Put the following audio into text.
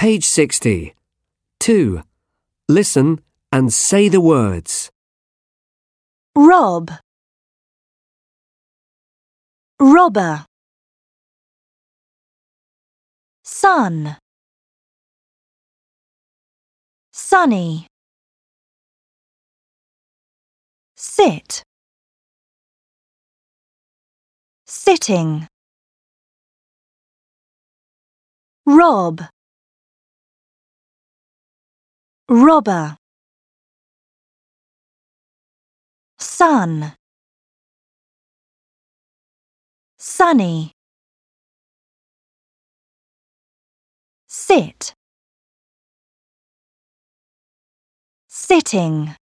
Page 60. 2. Listen and say the words. Rob, robber. Sun, sunny. Sit, sitting. Rob, robber. Sun, sunny. Sit, sitting.